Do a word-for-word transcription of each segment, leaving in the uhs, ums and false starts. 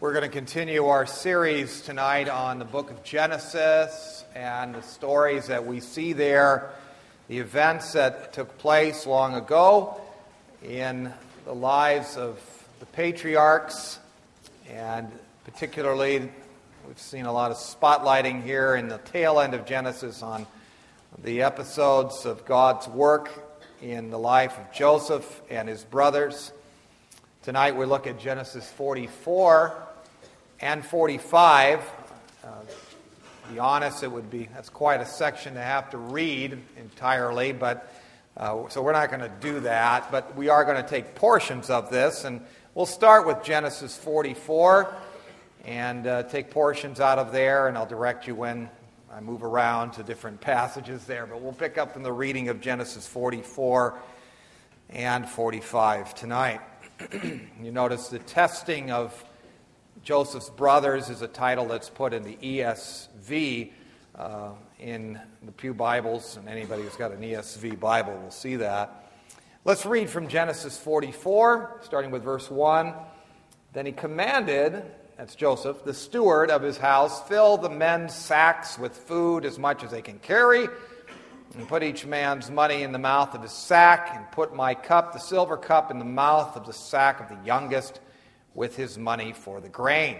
We're going to continue our series tonight on the book of Genesis and the stories that we see there, the events that took place long ago in the lives of the patriarchs, and particularly we've seen a lot of spotlighting here in the tail end of Genesis on the episodes of God's work in the life of Joseph and his brothers. Tonight we look at Genesis forty-four and forty-five. Uh, to be honest, it would be, that's quite a section to have to read entirely, but uh, so we're not going to do that, but we are going to take portions of this, and we'll start with Genesis forty-four and uh, take portions out of there, and I'll direct you when I move around to different passages there, but we'll pick up from the reading of Genesis forty-four and forty-five tonight. You notice the testing of Joseph's brothers is a title that's put in the E S V uh, in the Pew Bibles, and anybody who's got an E S V Bible will see that. Let's read from Genesis forty-four, starting with verse one. Then he commanded, that's Joseph, the steward of his house, fill the men's sacks with food as much as they can carry, and put each man's money in the mouth of his sack, and put my cup, the silver cup, in the mouth of the sack of the youngest, with his money for the grain.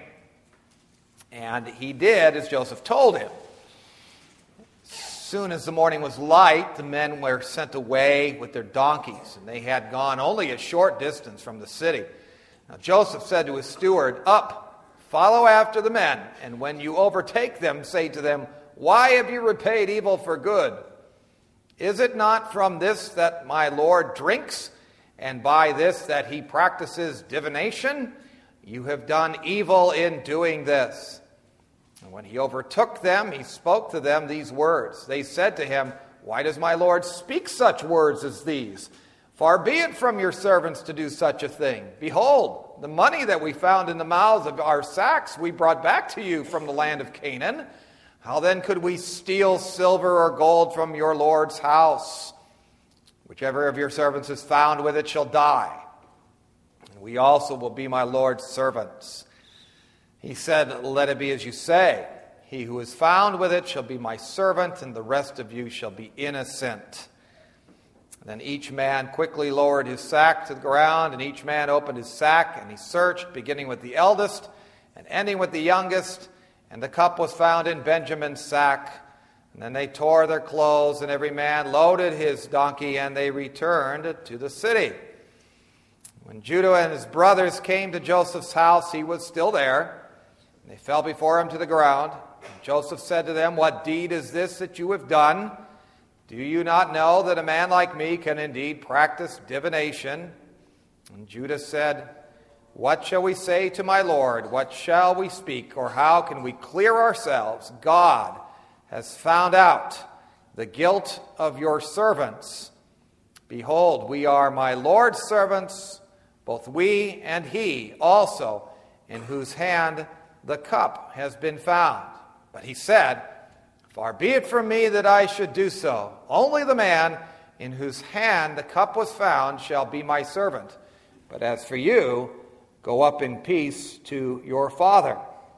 And he did as Joseph told him. As soon as the morning was light, the men were sent away with their donkeys, and they had gone only a short distance from the city. Now Joseph said to his steward, "Up, follow after the men, and when you overtake them, say to them, 'Why have you repaid evil for good? Is it not from this that my Lord drinks, and by this that he practices divination? You have done evil in doing this.' And when he overtook them, he spoke to them these words. They said to him, 'Why does my Lord speak such words as these? Far be it from your servants to do such a thing. Behold, the money that we found in the mouths of our sacks we brought back to you from the land of Canaan. How then could we steal silver or gold from your Lord's house? Whichever of your servants is found with it shall die. And we also will be my Lord's servants.' He said, 'Let it be as you say. He who is found with it shall be my servant, and the rest of you shall be innocent.' Then each man quickly lowered his sack to the ground, and each man opened his sack, and he searched, beginning with the eldest and ending with the youngest. And the cup was found in Benjamin's sack. And then they tore their clothes, and every man loaded his donkey, and they returned to the city. When Judah and his brothers came to Joseph's house, he was still there. And they fell before him to the ground. And Joseph said to them, 'What deed is this that you have done? Do you not know that a man like me can indeed practice divination?' And Judah said, 'What shall we say to my Lord? What shall we speak? Or how can we clear ourselves? God has found out the guilt of your servants. Behold, we are my Lord's servants, both we and he also, in whose hand the cup has been found.' But he said, 'Far be it from me that I should do so. Only the man in whose hand the cup was found shall be my servant. But as for you, go up in peace to your father.'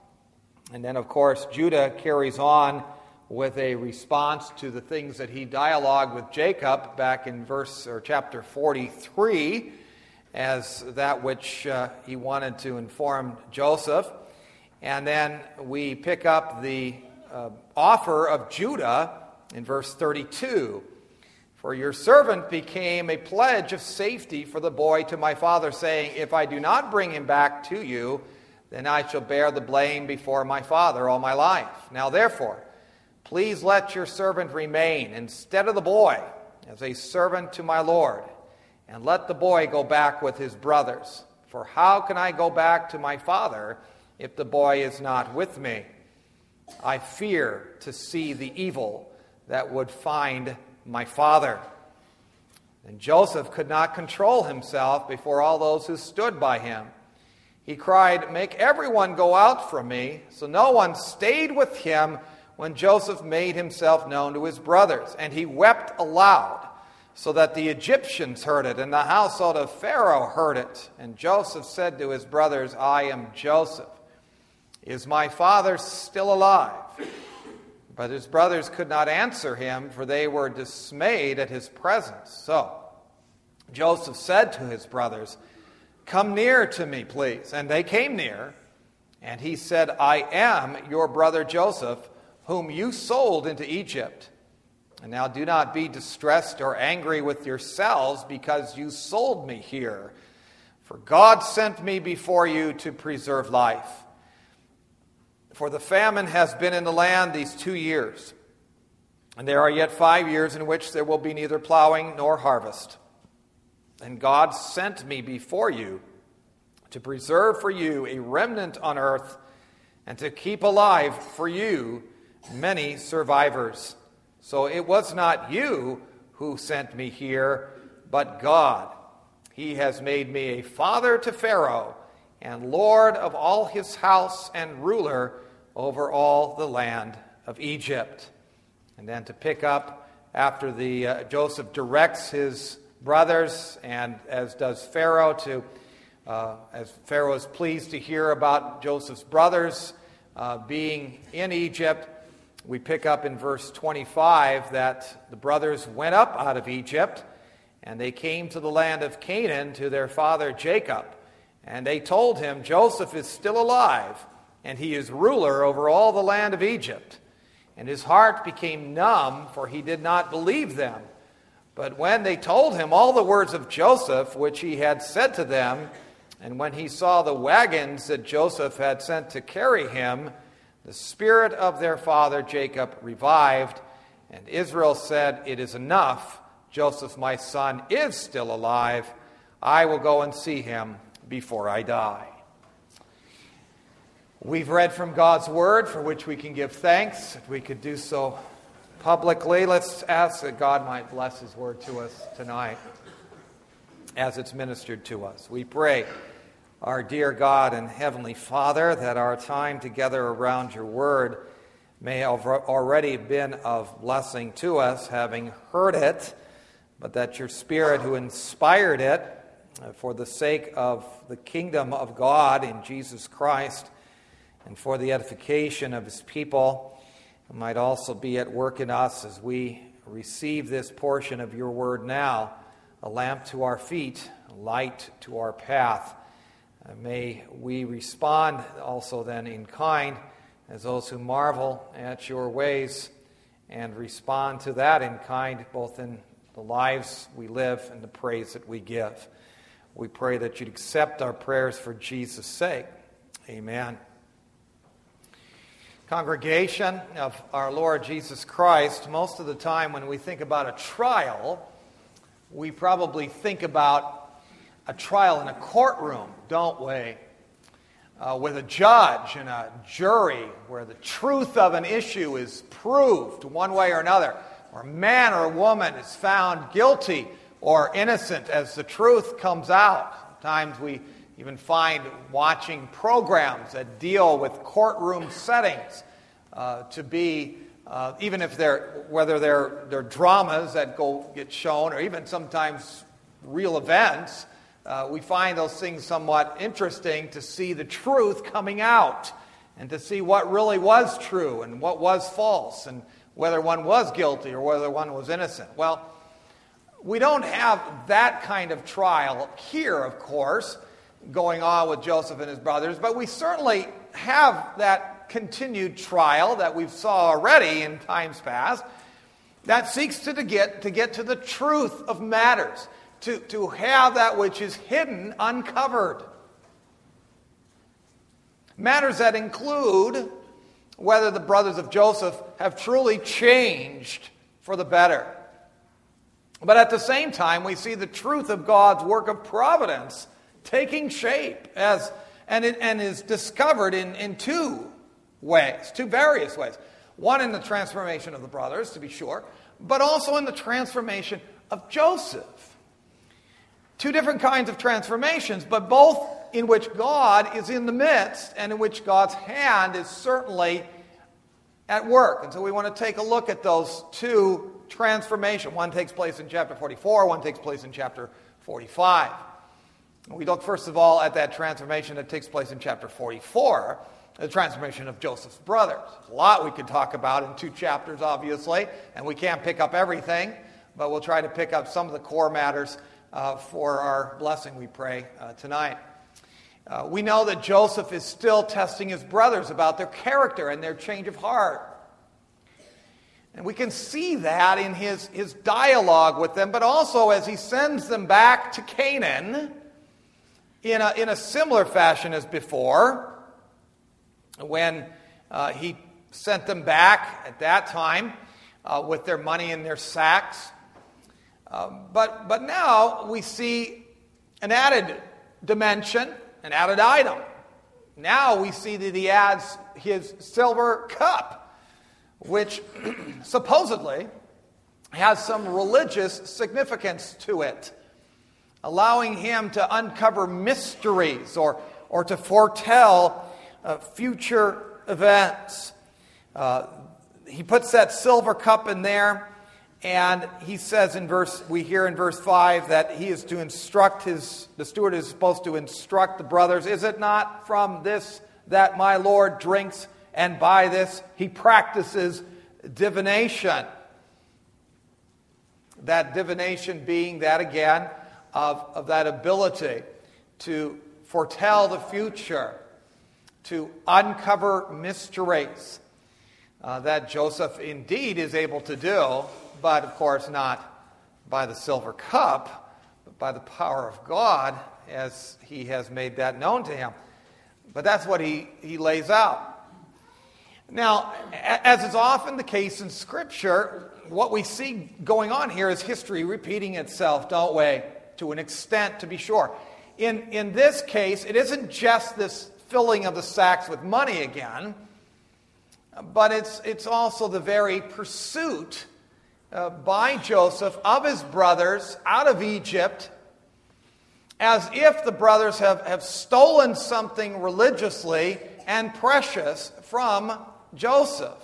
And then, of course, Judah carries on with a response to the things that he dialogued with Jacob back in verse or chapter forty-three, as that which uh, he wanted to inform Joseph. And then we pick up the uh, offer of Judah in verse thirty-two. 'For your servant became a pledge of safety for the boy to my father, saying, If I do not bring him back to you, then I shall bear the blame before my father all my life. Now therefore, please let your servant remain instead of the boy as a servant to my Lord, and let the boy go back with his brothers. For how can I go back to my father if the boy is not with me? I fear to see the evil that would find my father.' And Joseph could not control himself before all those who stood by him. He cried, 'Make everyone go out from me.' So no one stayed with him when Joseph made himself known to his brothers. And he wept aloud, so that the Egyptians heard it, and the household of Pharaoh heard it. And Joseph said to his brothers, 'I am Joseph. "Is my father still alive?" But his brothers could not answer him, for they were dismayed at his presence. So Joseph said to his brothers, "Come near to me, please." And they came near, and he said, "I am your brother Joseph, whom you sold into Egypt. And now do not be distressed or angry with yourselves because you sold me here. For God sent me before you to preserve life. For the famine has been in the land these two years, and there are yet five years in which there will be neither plowing nor harvest. And God sent me before you to preserve for you a remnant on earth and to keep alive for you many survivors. So it was not you who sent me here, but God. He has made me a father to Pharaoh and Lord of all his house and ruler over all the land of Egypt." And then to pick up after the uh, Joseph directs his brothers, and as does Pharaoh, to uh, as Pharaoh is pleased to hear about Joseph's brothers uh, being in Egypt, we pick up in verse twenty-five that the brothers went up out of Egypt, and they came to the land of Canaan to their father Jacob. And they told him, "Joseph is still alive, and he is ruler over all the land of Egypt." And his heart became numb, for he did not believe them. But when they told him all the words of Joseph, which he had said to them, and when he saw the wagons that Joseph had sent to carry him, the spirit of their father Jacob revived, and Israel said, "It is enough. Joseph, my son, is still alive. I will go and see him before I die." We've read from God's word, for which we can give thanks. If we could do so publicly, let's ask that God might bless his word to us tonight as it's ministered to us. We pray, our dear God and Heavenly Father, that our time together around your word may have already been of blessing to us, having heard it, but that your Spirit who inspired it for the sake of the kingdom of God in Jesus Christ and for the edification of his people might also be at work in us as we receive this portion of your word now, a lamp to our feet, a light to our path. Uh, may we respond also then in kind as those who marvel at your ways and respond to that in kind, both in the lives we live and the praise that we give. We pray that you'd accept our prayers for Jesus' sake. Amen. Congregation of our Lord Jesus Christ, most of the time when we think about a trial, we probably think about a trial in a courtroom, don't we? Uh, with a judge and a jury where the truth of an issue is proved one way or another, or a man or a woman is found guilty or innocent as the truth comes out. Sometimes we even find watching programs that deal with courtroom settings uh, to be, uh, even if they're, whether they're, they're dramas that go get shown, or even sometimes real events, uh, we find those things somewhat interesting to see the truth coming out and to see what really was true and what was false and whether one was guilty or whether one was innocent. Well, we don't have that kind of trial here, of course, going on with Joseph and his brothers, but we certainly have that continued trial that we've saw already in times past that seeks to, to get to get to the truth of matters, to, to have that which is hidden uncovered. Matters that include whether the brothers of Joseph have truly changed for the better. But at the same time, we see the truth of God's work of providence taking shape as and it and is discovered in, in two ways, two various ways. One in the transformation of the brothers, to be sure, but also in the transformation of Joseph. Two different kinds of transformations, but both in which God is in the midst and in which God's hand is certainly at work. And so we want to take a look at those two transformations. One takes place in chapter forty-four, one takes place in chapter forty-five. We look first of all at that transformation that takes place in chapter forty-four, the transformation of Joseph's brothers. A lot we could talk about in two chapters, obviously, and we can't pick up everything, but we'll try to pick up some of the core matters uh, for our blessing, we pray, uh, tonight. Uh, we know that Joseph is still testing his brothers about their character and their change of heart. And we can see that in his, his dialogue with them, but also as he sends them back to Canaan in a, in a similar fashion as before. When uh, he sent them back at that time uh, with their money in their sacks. Uh, but, but now we see an added dimension, an added item. Now we see that he adds his silver cup, which supposedly has some religious significance to it, allowing him to uncover mysteries or, or to foretell Uh, future events. Uh, he puts that silver cup in there, and he says in verse, we hear in verse five that he is to instruct his, the steward is supposed to instruct the brothers. Is it not from this that my Lord drinks, and by this he practices divination? That divination being that again of, of that ability to foretell the future, to uncover mysteries uh, that Joseph indeed is able to do, but of course not by the silver cup, but by the power of God as he has made that known to him. But that's what he, he lays out. Now, as is often the case in Scripture, what we see going on here is history repeating itself, don't we? To an extent, to be sure. In, in this case, it isn't just this filling of the sacks with money again, but it's, it's also the very pursuit uh, by Joseph of his brothers out of Egypt, as if the brothers have, have stolen something religiously and precious from Joseph.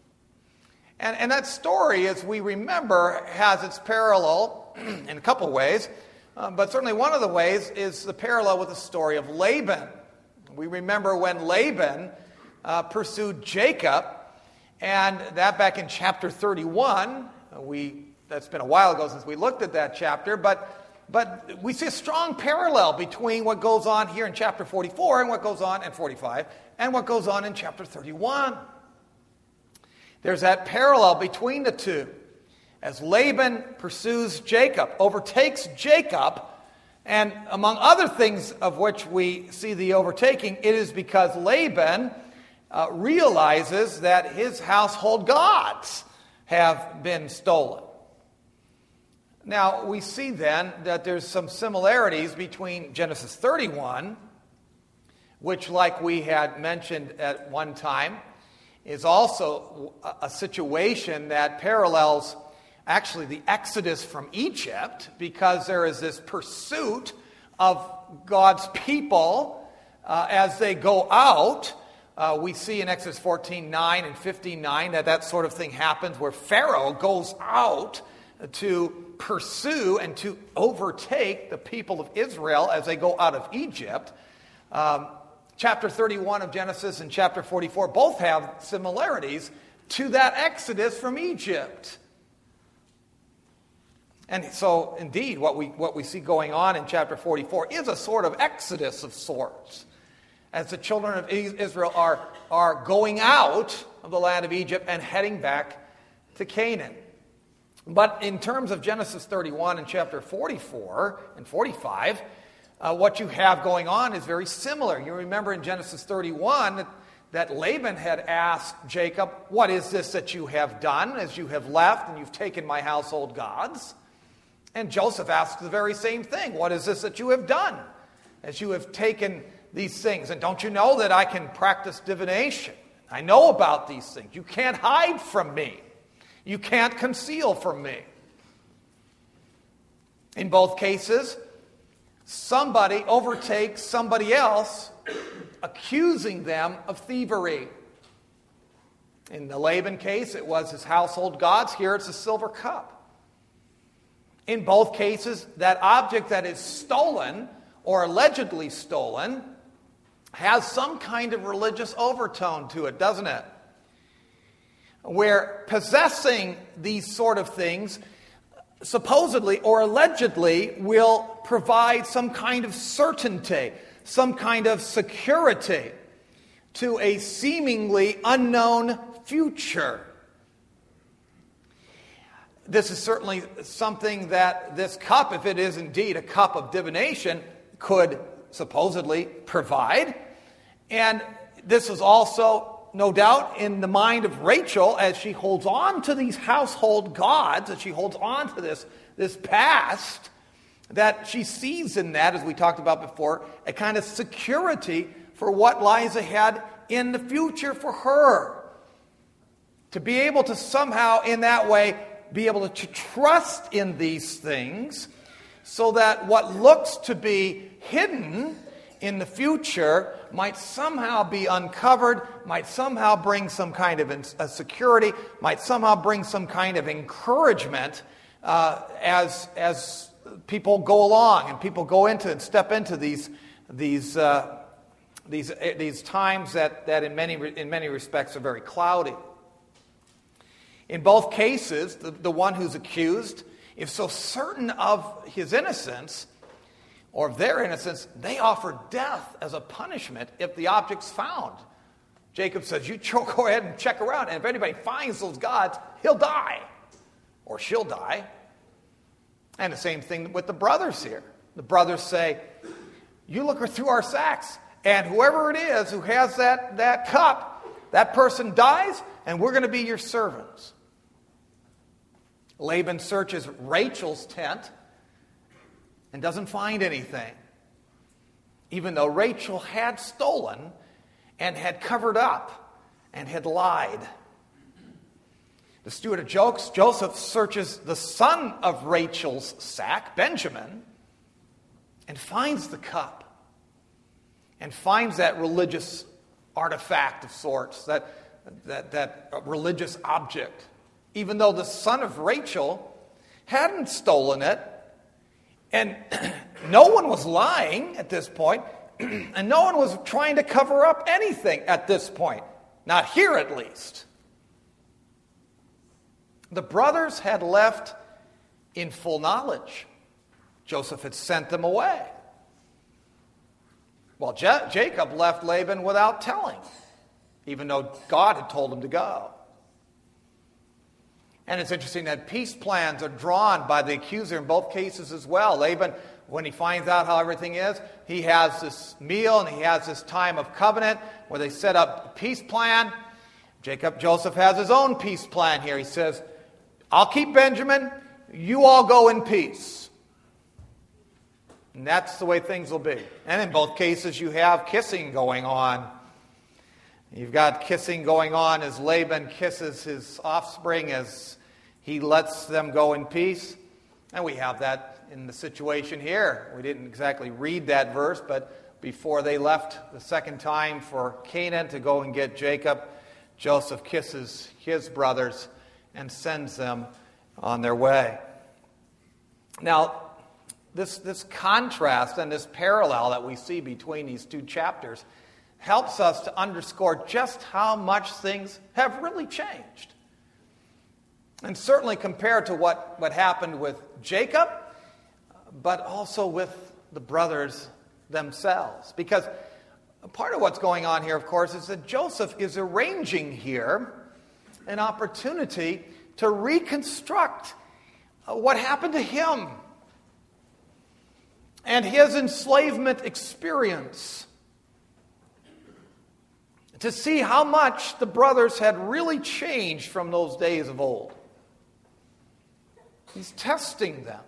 And, and that story, as we remember, has its parallel in a couple ways, uh, but certainly one of the ways is the parallel with the story of Laban. We remember when Laban uh, pursued Jacob, and that back in chapter thirty-one. We that's been a while ago since we looked at that chapter, but but we see a strong parallel between what goes on here in chapter forty-four and what goes on in forty-five and what goes on in chapter thirty-one. There's that parallel between the two. As Laban pursues Jacob, overtakes Jacob, and among other things of which we see the overtaking, it is because Laban uh, realizes that his household gods have been stolen. Now, we see then that there's some similarities between Genesis thirty-one, which, like we had mentioned at one time, is also a situation that parallels actually the Exodus from Egypt, because there is this pursuit of God's people uh, as they go out. Uh, we see in Exodus fourteen nine and fifteen nine that that sort of thing happens where Pharaoh goes out to pursue and to overtake the people of Israel as they go out of Egypt. Um, chapter thirty-one of Genesis and chapter forty-four both have similarities to that Exodus from Egypt. And so, indeed, what we what we see going on in chapter forty-four is a sort of exodus of sorts, as the children of Israel are, are going out of the land of Egypt and heading back to Canaan. But in terms of Genesis thirty-one and chapter forty-four and forty-five, uh, what you have going on is very similar. You remember in Genesis thirty-one that, that Laban had asked Jacob, "What is this that you have done as you have left and you've taken my household gods?" And Joseph asks the very same thing. "What is this that you have done as you have taken these things? And don't you know that I can practice divination? I know about these things. You can't hide from me. You can't conceal from me." In both cases, somebody overtakes somebody else, accusing them of thievery. In the Laban case, it was his household gods. Here it's a silver cup. In both cases, that object that is stolen or allegedly stolen has some kind of religious overtone to it, doesn't it? Where possessing these sort of things supposedly or allegedly will provide some kind of certainty, some kind of security to a seemingly unknown future. This is certainly something that this cup, if it is indeed a cup of divination, could supposedly provide. And this is also, no doubt, in the mind of Rachel as she holds on to these household gods, as she holds on to this, this past, that she sees in that, as we talked about before, a kind of security for what lies ahead in the future for her. To be able to somehow, in that way, be able to trust in these things so that what looks to be hidden in the future might somehow be uncovered, might somehow bring some kind of a security, might somehow bring some kind of encouragement uh, as as people go along and people go into and step into these these uh, these these times that that in many in many respects are very cloudy. In both cases, the, the one who's accused, if so certain of his innocence or of their innocence, they offer death as a punishment if the object's found. Jacob says, you go ahead and check around, and if anybody finds those gods, he'll die. Or she'll die. And the same thing with the brothers here. The brothers say, you look through our sacks, and whoever it is who has that, that cup, that person dies, and we're going to be your servants. Laban searches Rachel's tent and doesn't find anything, even though Rachel had stolen and had covered up and had lied. The steward of Joseph searches the son of Rachel's sack, Benjamin, and finds the cup and finds that religious artifact of sorts, that, that, that religious object. Even though the son of Rachel hadn't stolen it, and no one was lying at this point, and no one was trying to cover up anything at this point. Not here, at least. The brothers had left in full knowledge. Joseph had sent them away. Well, Je- Jacob left Laban without telling, even though God had told him to go. And it's interesting that peace plans are drawn by the accuser in both cases as well. Laban, when he finds out how everything is, he has this meal and he has this time of covenant where they set up a peace plan. Jacob, Joseph has his own peace plan here. He says, I'll keep Benjamin, you all go in peace. And that's the way things will be. And in both cases, you have kissing going on. You've got kissing going on as Laban kisses his offspring as he lets them go in peace. And we have that in the situation here. We didn't exactly read that verse, but before they left the second time for Canaan to go and get Jacob, Joseph kisses his brothers and sends them on their way. Now, this, this contrast and this parallel that we see between these two chapters helps us to underscore just how much things have really changed. And certainly compared to what, what happened with Jacob, but also with the brothers themselves. Because part of what's going on here, of course, is that Joseph is arranging here an opportunity to reconstruct what happened to him and his enslavement experience. To see how much the brothers had really changed from those days of old. He's testing them.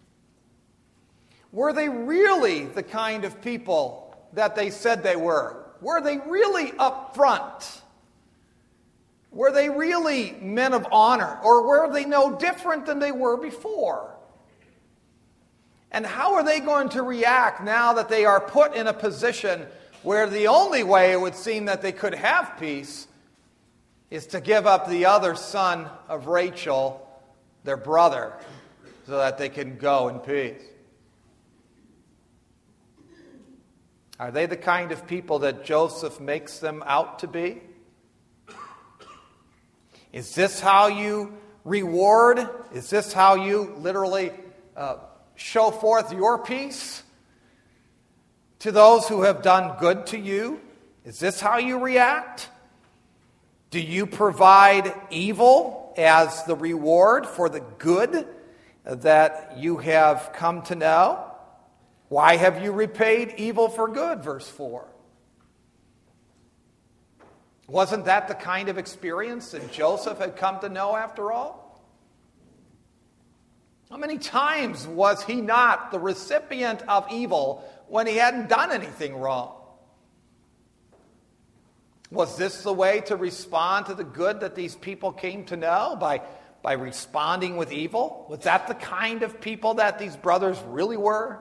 Were they really the kind of people that they said they were? Were they really upfront? Were they really men of honor? Or were they no different than they were before? And how are they going to react now that they are put in a position where the only way it would seem that they could have peace is to give up the other son of Rachel, their brother, so that they can go in peace? Are they the kind of people that Joseph makes them out to be? Is this how you reward? Is this how you literally uh, show forth your peace to those who have done good to you? Is this how you react? Do you provide evil as the reward for the good that you have come to know? Why have you repaid evil for good? Verse four. Wasn't that the kind of experience that Joseph had come to know after all? How many times was he not the recipient of evil when he hadn't done anything wrong? Was this the way to respond to the good that these people came to know? By, by responding with evil? Was that the kind of people that these brothers really were?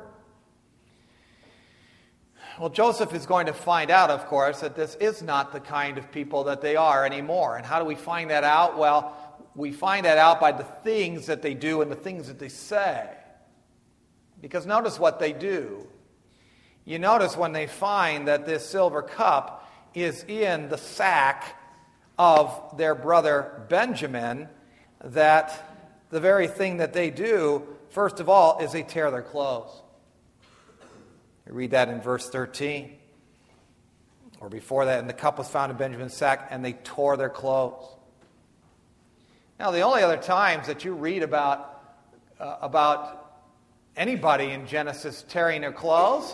Well, Joseph is going to find out, of course, that this is not the kind of people that they are anymore. And how do we find that out? Well, we find that out by the things that they do and the things that they say. Because notice what they do. You notice when they find that this silver cup is in the sack of their brother Benjamin, that the very thing that they do, first of all, is they tear their clothes. You read that in verse thirteen. Or before that, and the cup was found in Benjamin's sack, and they tore their clothes. Now, the only other times that you read about, uh, about anybody in Genesis tearing their clothes,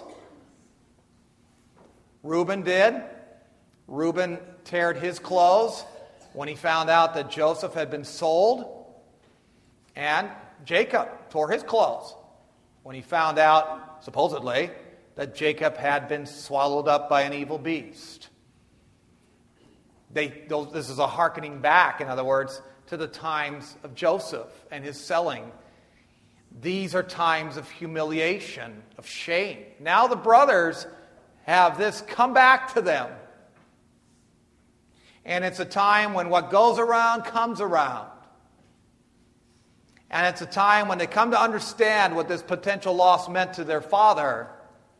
Reuben did. Reuben teared his clothes when he found out that Joseph had been sold. And Jacob tore his clothes when he found out, supposedly, that Jacob had been swallowed up by an evil beast. They, those, this is a hearkening back, in other words, to the times of Joseph and his selling. These are times of humiliation, of shame. Now the brothers have this come back to them. And it's a time when what goes around comes around. And it's a time when they come to understand what this potential loss meant to their father.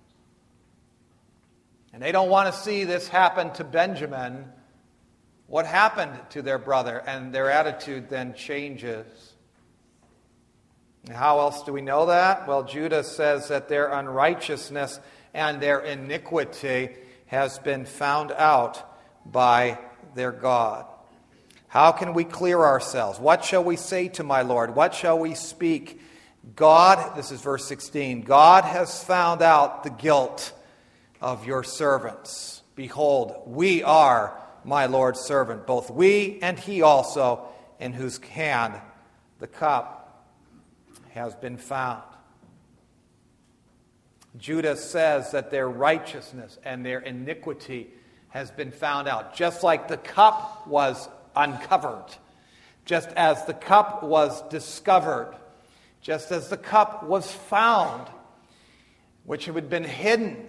And they don't want to see this happen to Benjamin. What happened to their brother? And their attitude then changes. And how else do we know that? Well, Judah says that their unrighteousness and their iniquity has been found out by their God. How can we clear ourselves? What shall we say to my Lord? What shall we speak? God, this is verse sixteen, God has found out the guilt of your servants. Behold, we are my Lord's servant, both we and he also, in whose hand the cup has been found. Judah says that their righteousness and their iniquity has been found out. Just like the cup was uncovered, just as the cup was discovered, just as the cup was found, which had been hidden,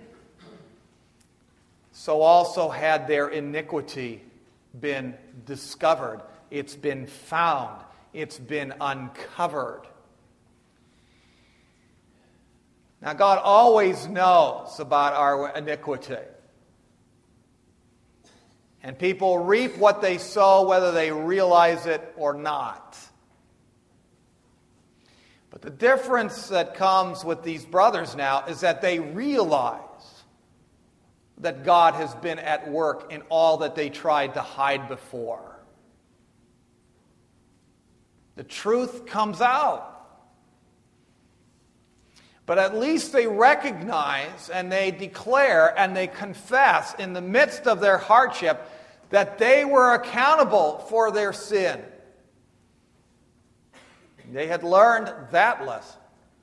so also had their iniquity been discovered. It's been found. It's been uncovered. Now, God always knows about our iniquity. And people reap what they sow, whether they realize it or not. But the difference that comes with these brothers now is that they realize that God has been at work in all that they tried to hide before. The truth comes out. But at least they recognize and they declare and they confess in the midst of their hardship that they were accountable for their sin. They had learned that lesson.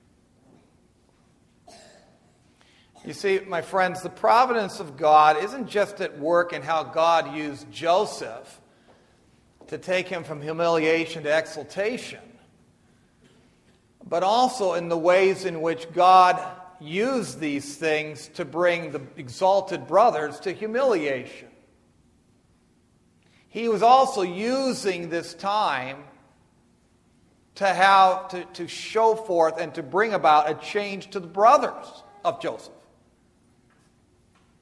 You see, my friends, the providence of God isn't just at work in how God used Joseph to take him from humiliation to exaltation, but also in the ways in which God used these things to bring the exalted brothers to humiliation. He was also using this time to have to, to show forth and to bring about a change to the brothers of Joseph.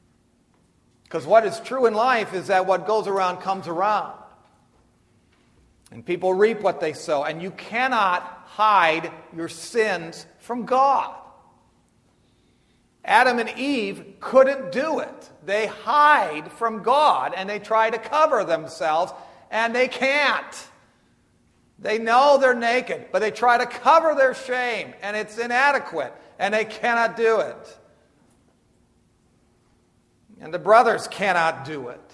Because what is true in life is that what goes around comes around. And people reap what they sow. And you cannot hide your sins from God. Adam and Eve couldn't do it. They hide from God and they try to cover themselves, and they can't. They know they're naked, but they try to cover their shame, and it's inadequate, and they cannot do it. And the brothers cannot do it.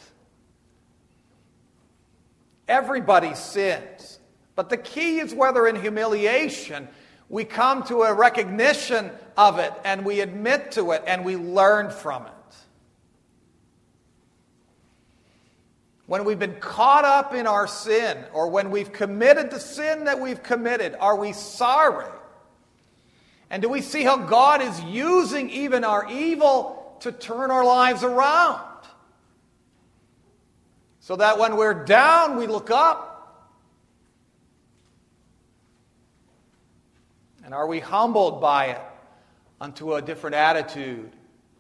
Everybody sins. But the key is whether in humiliation we come to a recognition of it and we admit to it and we learn from it. When we've been caught up in our sin, or when we've committed the sin that we've committed, are we sorry? And do we see how God is using even our evil to turn our lives around? So that when we're down, we look up. And are we humbled by it unto a different attitude?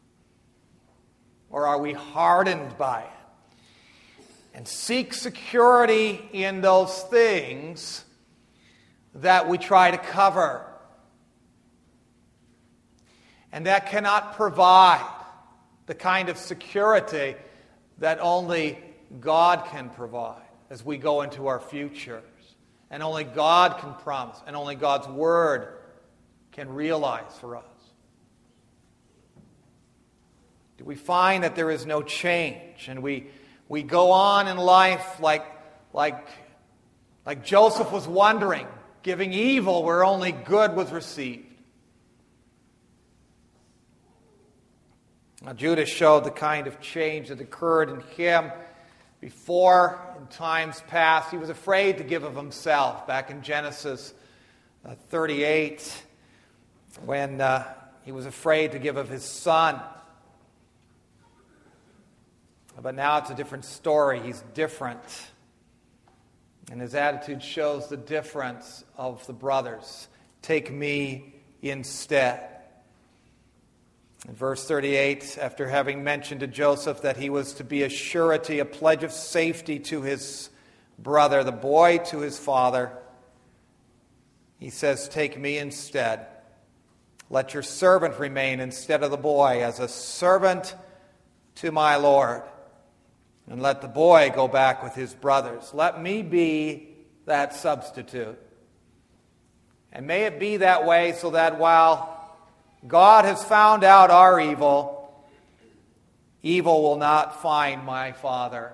Or are we hardened by it and seek security in those things that we try to cover and that cannot provide the kind of security that only God can provide as we go into our futures, and only God can promise, and only God's Word can realize for us? Do we find that there is no change, and we we go on in life like like like Joseph was wondering, giving evil where only good was received? Now, Judas showed the kind of change that occurred in him before, in times past. He was afraid to give of himself. Back in Genesis uh, thirty-eight, when uh, he was afraid to give of his son. But now it's a different story. He's different. And his attitude shows the difference of the brothers. Take me instead. In verse thirty-eight, after having mentioned to Joseph that he was to be a surety, a pledge of safety to his brother, the boy to his father, he says, take me instead. Let your servant remain instead of the boy as a servant to my Lord. And let the boy go back with his brothers. Let me be that substitute. And may it be that way so that while God has found out our evil, evil will not find my father.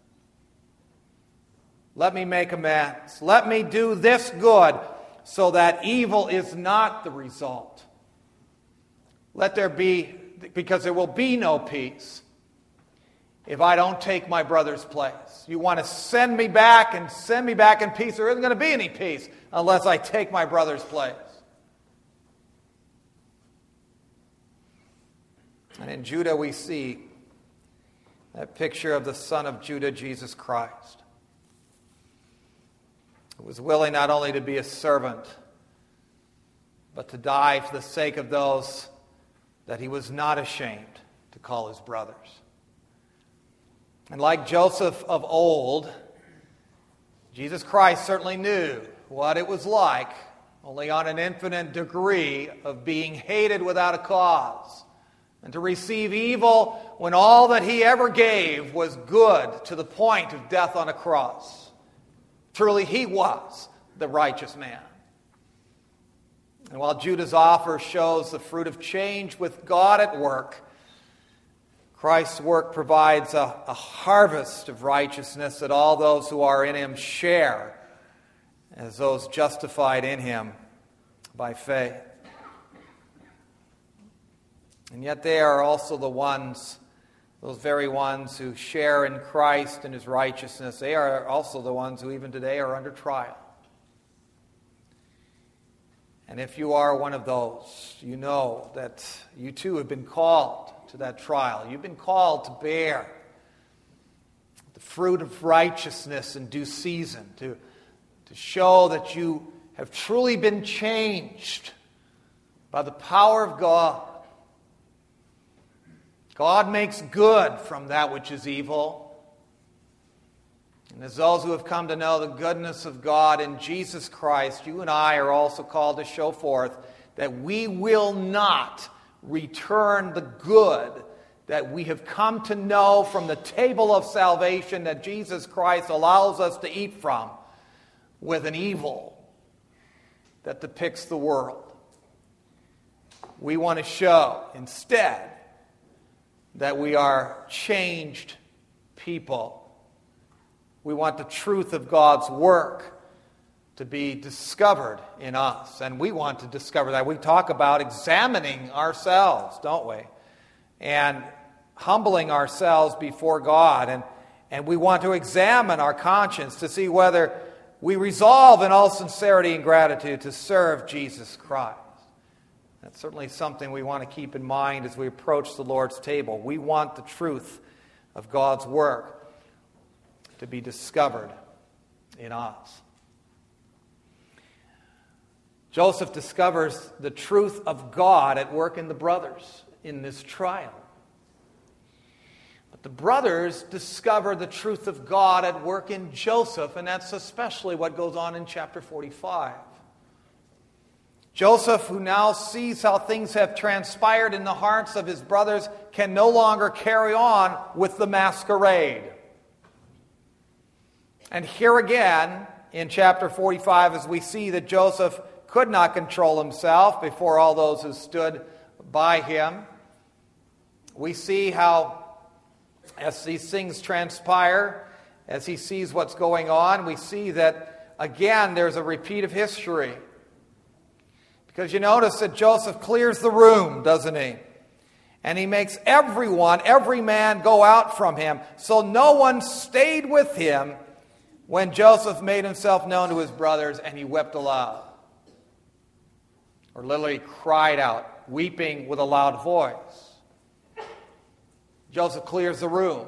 Let me make amends. Let me do this good so that evil is not the result. Let there be, because there will be no peace if I don't take my brother's place. You want to send me back and send me back in peace. There isn't going to be any peace unless I take my brother's place. And in Judah we see that picture of the Son of Judah, Jesus Christ, who was willing not only to be a servant, but to die for the sake of those that he was not ashamed to call his brothers. And like Joseph of old, Jesus Christ certainly knew what it was like, only on an infinite degree, of being hated without a cause, and to receive evil when all that he ever gave was good, to the point of death on a cross. Truly, he was the righteous man. And while Judah's offer shows the fruit of change with God at work, Christ's work provides a, a harvest of righteousness that all those who are in him share as those justified in him by faith. And yet they are also the ones, those very ones who share in Christ and his righteousness, they are also the ones who even today are under trial. And if you are one of those, you know that you too have been called to that trial. You've been called to bear the fruit of righteousness in due season, to, to show that you have truly been changed by the power of God. God makes good from that which is evil. And as those who have come to know the goodness of God in Jesus Christ, you and I are also called to show forth that we will not return the good that we have come to know from the table of salvation that Jesus Christ allows us to eat from with an evil that depicts the world. We want to show instead that we are changed people. We want the truth of God's work to be discovered in us. And we want to discover that. We talk about examining ourselves, don't we? And humbling ourselves before God. And, and we want to examine our conscience to see whether we resolve in all sincerity and gratitude to serve Jesus Christ. That's certainly something we want to keep in mind as we approach the Lord's table. We want the truth of God's work to be discovered in us. Joseph discovers the truth of God at work in the brothers in this trial. But the brothers discover the truth of God at work in Joseph, and that's especially what goes on in chapter forty-five. Joseph, who now sees how things have transpired in the hearts of his brothers, can no longer carry on with the masquerade. And here again, in chapter forty-five, as we see that Joseph could not control himself before all those who stood by him, we see how, as these things transpire, as he sees what's going on, we see that, again, there's a repeat of history. Because you notice that Joseph clears the room, doesn't he? And he makes everyone, every man go out from him. So no one stayed with him when Joseph made himself known to his brothers, and he wept aloud. Or literally cried out, weeping with a loud voice. Joseph clears the room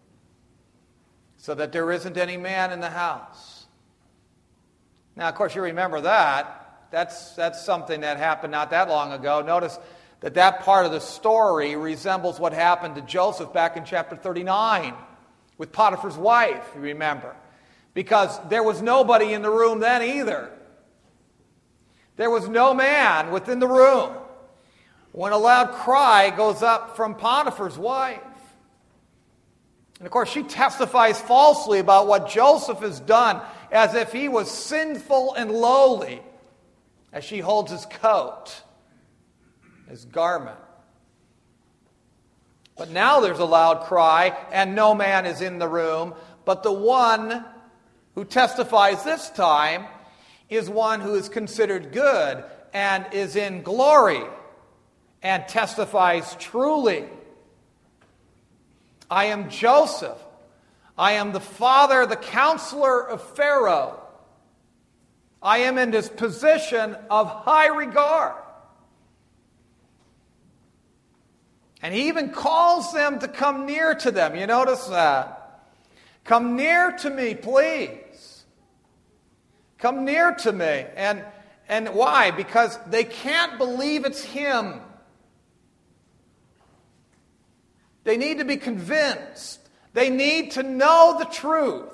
so that there isn't any man in the house. Now, of course, you remember that. That's, that's something that happened not that long ago. Notice that that part of the story resembles what happened to Joseph back in chapter thirty-nine with Potiphar's wife, you remember. Because there was nobody in the room then either. There was no man within the room when a loud cry goes up from Potiphar's wife. And of course, she testifies falsely about what Joseph has done, as if he was sinful and lowly, as she holds his coat, his garment. But now there's a loud cry, and no man is in the room, but the one who testifies this time is one who is considered good and is in glory and testifies truly. I am Joseph. I am the father, the counselor of Pharaoh. I am in this position of high regard. And he even calls them to come near to them. You notice that? Come near to me, please. Come near to me. And, and why? Because they can't believe it's him. They need to be convinced. They need to know the truth.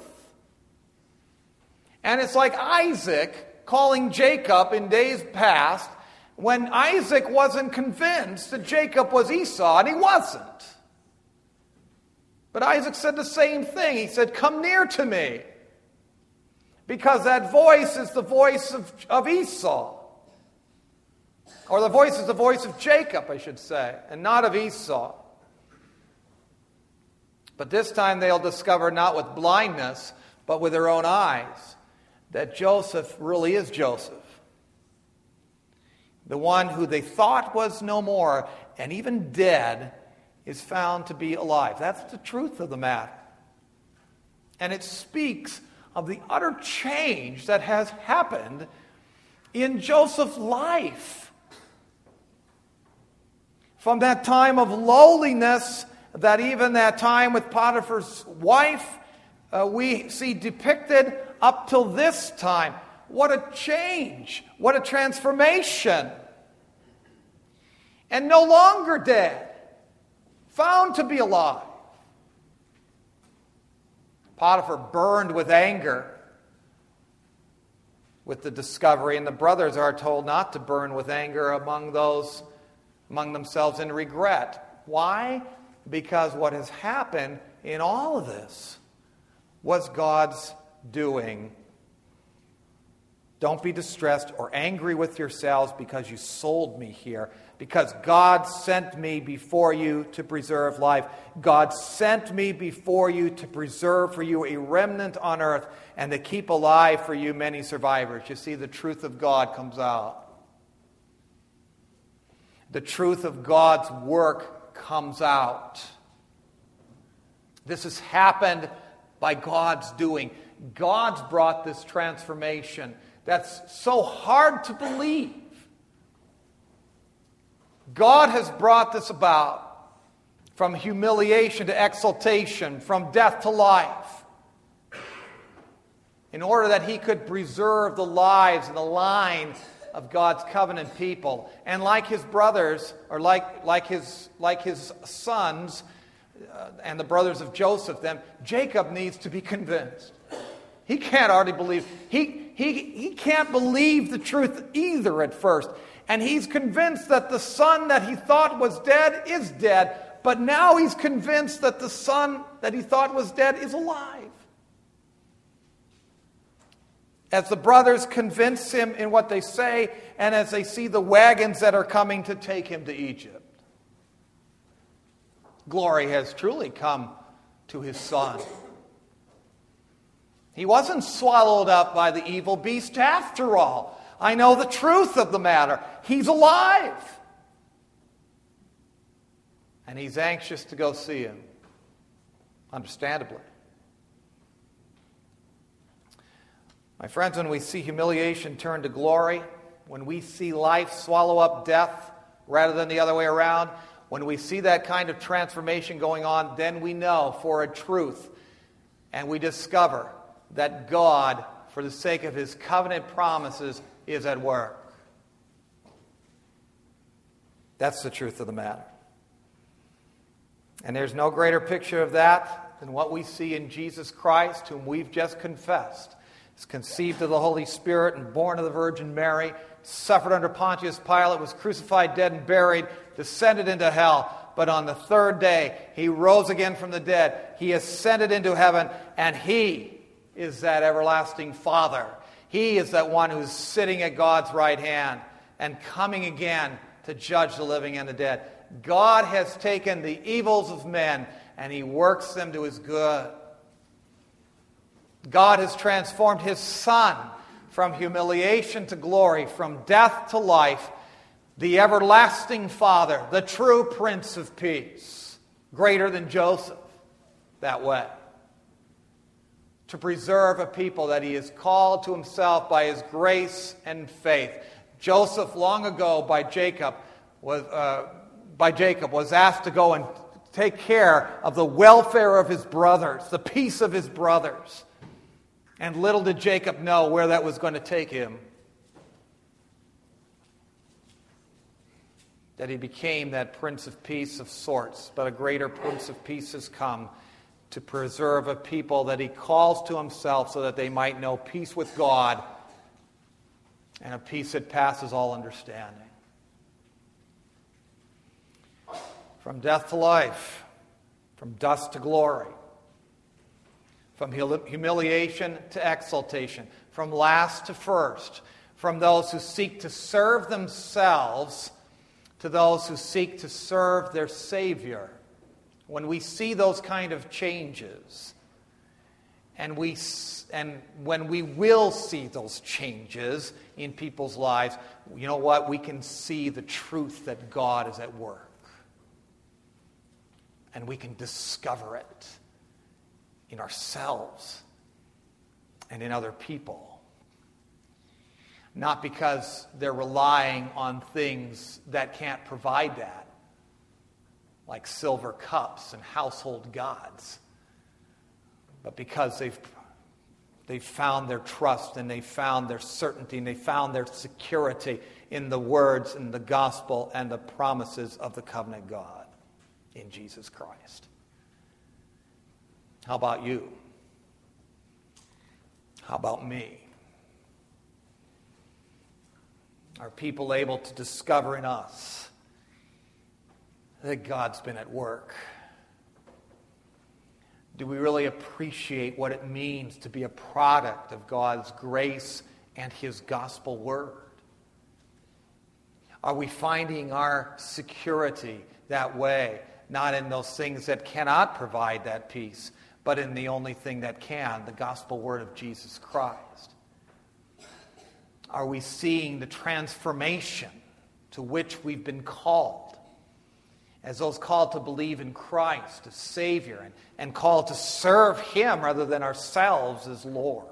And it's like Isaac calling Jacob in days past when Isaac wasn't convinced that Jacob was Esau, and he wasn't. But Isaac said the same thing. He said, come near to me. Because that voice is the voice of, of Esau. Or the voice is the voice of Jacob, I should say, and not of Esau. But this time they'll discover, not with blindness, but with their own eyes, that Joseph really is Joseph. The one who they thought was no more, and even dead, is found to be alive. That's the truth of the matter. And it speaks of the utter change that has happened in Joseph's life. From that time of lowliness, that even that time with Potiphar's wife, uh, we see depicted up till this time. What a change. What a transformation. And no longer dead. found to be alive. Potiphar burned with anger with the discovery, and the brothers are told not to burn with anger among those among themselves in regret. Why? Because what has happened in all of this was God's doing. Don't be distressed or angry with yourselves because you sold me here, because God sent me before you to preserve life. God sent me before you to preserve for you a remnant on earth and to keep alive for you many survivors. You see, the truth of God comes out. The truth of God's work comes out. This has happened by God's doing. God's brought this transformation that's so hard to believe. God has brought this about from humiliation to exaltation, from death to life, in order that he could preserve the lives and the line of God's covenant people. And like his brothers, or like, like, his, like his sons, uh, and the brothers of Joseph, then Jacob needs to be convinced. He can't already believe. He, he, he can't believe the truth either at first. And he's convinced that the son that he thought was dead is dead. But now he's convinced that the son that he thought was dead is alive. As the brothers convince him in what they say, and as they see the wagons that are coming to take him to Egypt, glory has truly come to his son. He wasn't swallowed up by the evil beast after all. I know the truth of the matter. He's alive. And he's anxious to go see him. Understandably. My friends, when we see humiliation turn to glory, when we see life swallow up death rather than the other way around, when we see that kind of transformation going on, then we know for a truth, and we discover that God, for the sake of his covenant promises, is at work. That's the truth of the matter. And there's no greater picture of that than what we see in Jesus Christ, whom we've just confessed. He's conceived of the Holy Spirit and born of the Virgin Mary, suffered under Pontius Pilate, was crucified, dead, and buried, descended into hell. But on the third day, he rose again from the dead. He ascended into heaven, and he is that everlasting Father. He is that one who's sitting at God's right hand and coming again to judge the living and the dead. God has taken the evils of men and he works them to his good. God has transformed his Son from humiliation to glory, from death to life, the everlasting Father, the true Prince of Peace, greater than Joseph that way, to preserve a people that he has called to himself by his grace and faith. Joseph, long ago by Jacob, was uh, by Jacob was asked to go and take care of the welfare of his brothers, the peace of his brothers. And little did Jacob know where that was going to take him. That he became that Prince of Peace of sorts, but a greater Prince of Peace has come to preserve a people that he calls to himself so that they might know peace with God and a peace that passes all understanding. From death to life, from dust to glory, from humiliation to exaltation, from last to first, from those who seek to serve themselves to those who seek to serve their Savior. When we see those kind of changes, and we and when we will see those changes in people's lives, you know what? We can see the truth that God is at work. And we can discover it in ourselves and in other people. Not because they're relying on things that can't provide that, like silver cups and household gods, but because they've they've found their trust and they found their certainty and they found their security in the words and the gospel and the promises of the covenant God. in Jesus Christ. How about you? How about me? Are people able to discover in us that God's been at work? Do we really appreciate what it means to be a product of God's grace and His gospel word? Are we finding our security that way, not in those things that cannot provide that peace, but in the only thing that can, the gospel word of Jesus Christ? Are we seeing the transformation to which we've been called, as those called to believe in Christ as Savior and, and called to serve Him rather than ourselves as Lord?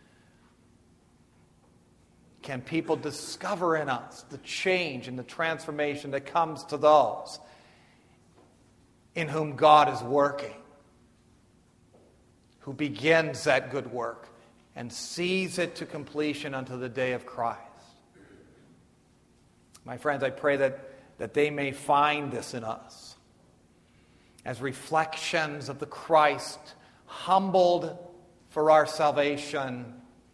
Can people discover in us the change and the transformation that comes to those in whom God is working, who begins that good work and sees it to completion unto the day of Christ? My friends, I pray that, that they may find this in us as reflections of the Christ humbled for our salvation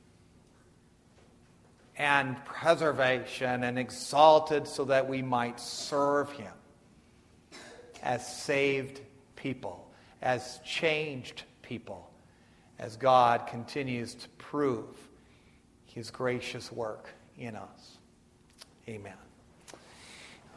and preservation and exalted so that we might serve Him as saved people, as changed people, as God continues to prove His gracious work in us. Amen.